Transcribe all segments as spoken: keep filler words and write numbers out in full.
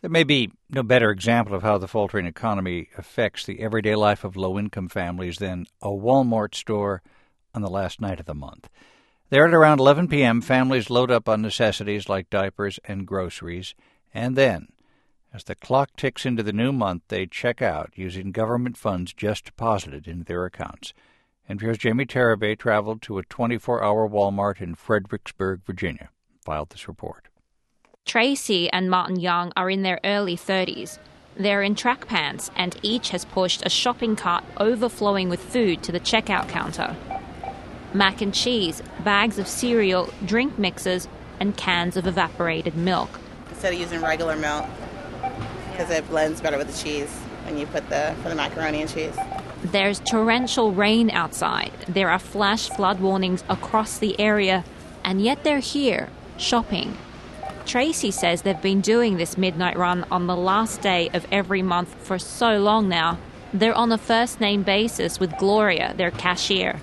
There may be no better example of how the faltering economy affects the everyday life of low-income families than a Walmart store on the last night of the month. There at around eleven p.m., families load up on necessities like diapers and groceries, and then, as the clock ticks into the new month, they check out using government funds just deposited into their accounts. N P R's Jamie Tarabay traveled to a twenty-four hour Walmart in Fredericksburg, Virginia, and filed this report. Tracy and Martin Young are in their early thirties. They're in track pants, and each has pushed a shopping cart overflowing with food to the checkout counter. Mac and cheese, bags of cereal, drink mixes, and cans of evaporated milk. Instead of using regular milk, because it blends better with the cheese when you put the for the macaroni and cheese. There's torrential rain outside. There are flash flood warnings across the area, and yet they're here, shopping. Tracy says they've been doing this midnight run on the last day of every month for so long now. They're on a first-name basis with Gloria, their cashier.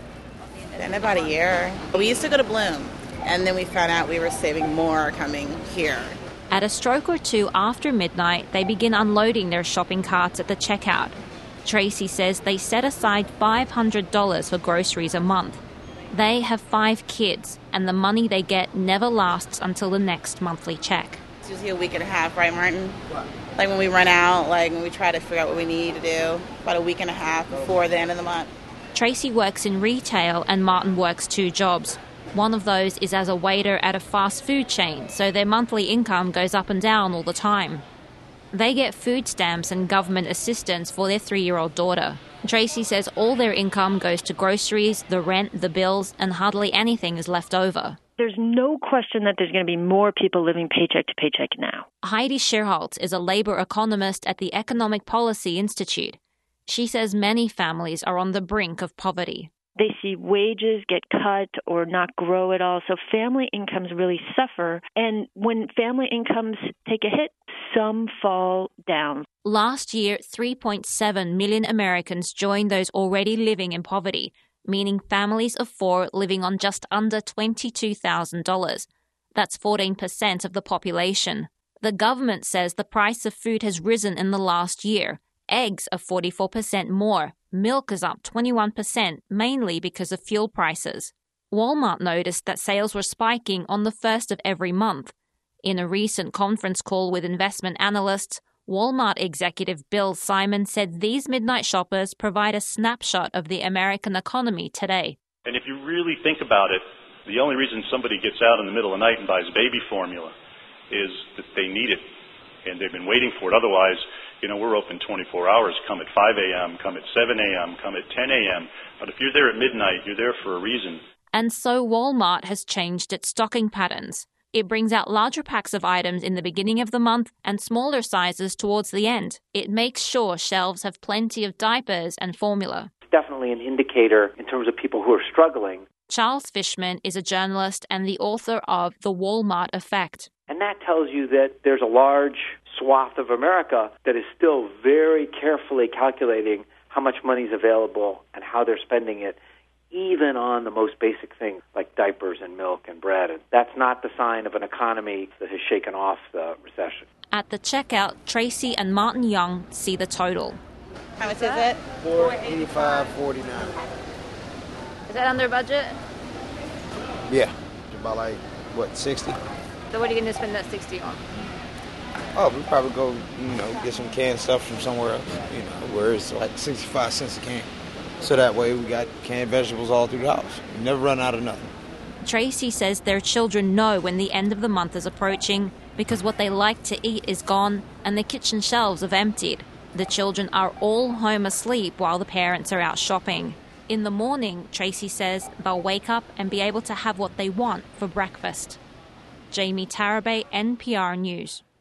In about a year. We used to go to Bloom, and then we found out we were saving more coming here. At a stroke or two after midnight, they begin unloading their shopping carts at the checkout. Tracy says they set aside five hundred dollars for groceries a month. They have five kids, and the money they get never lasts until the next monthly check. It's usually a week and a half, right, Martin? Like when we run out, like when we try to figure out what we need to do, about a week and a half before the end of the month. Tracy works in retail and Martin works two jobs. One of those is as a waiter at a fast food chain, so their monthly income goes up and down all the time. They get food stamps and government assistance for their three-year-old daughter. Tracy says all their income goes to groceries, the rent, the bills, and hardly anything is left over. There's no question that there's going to be more people living paycheck to paycheck now. Heidi Scherholtz is a labor economist at the Economic Policy Institute. She says many families are on the brink of poverty. They see wages get cut or not grow at all, so family incomes really suffer. And when family incomes take a hit, some fall down. Last year, three point seven million Americans joined those already living in poverty, meaning families of four living on just under twenty-two thousand dollars. That's fourteen percent of the population. The government says the price of food has risen in the last year. Eggs are forty-four percent more. Milk is up twenty-one percent, mainly because of fuel prices. Walmart noticed that sales were spiking on the first of every month. In a recent conference call with investment analysts, Walmart executive Bill Simon said these midnight shoppers provide a snapshot of the American economy today. And if you really think about it, the only reason somebody gets out in the middle of the night and buys baby formula is that they need it, and they've been waiting for it. Otherwise, you know, we're open twenty-four hours. Come at five a.m., come at seven a.m., come at ten a.m. But if you're there at midnight, you're there for a reason. And so Walmart has changed its stocking patterns. It brings out larger packs of items in the beginning of the month and smaller sizes towards the end. It makes sure shelves have plenty of diapers and formula. It's definitely an indicator in terms of people who are struggling. Charles Fishman is a journalist and the author of The Walmart Effect. And that tells you that there's a large swath of America that is still very carefully calculating how much money is available and how they're spending it, even on the most basic things like diapers and milk and bread. And that's not the sign of an economy that has shaken off the recession. At the checkout, Tracy and Martin Young see the total. How much is it? four eighty-five forty-nine. Is that under budget? Yeah, about like, what, sixty? So what are you going to spend that sixty on? Oh, we'll probably go, you know, get some canned stuff from somewhere else, you know, where it's like sixty-five cents a can. So that way we got canned vegetables all through the house. We never run out of nothing. Tracy says their children know when the end of the month is approaching because what they like to eat is gone and the kitchen shelves have emptied. The children are all home asleep while the parents are out shopping. In the morning, Tracy says they'll wake up and be able to have what they want for breakfast. Jamie Tarabay, N P R News.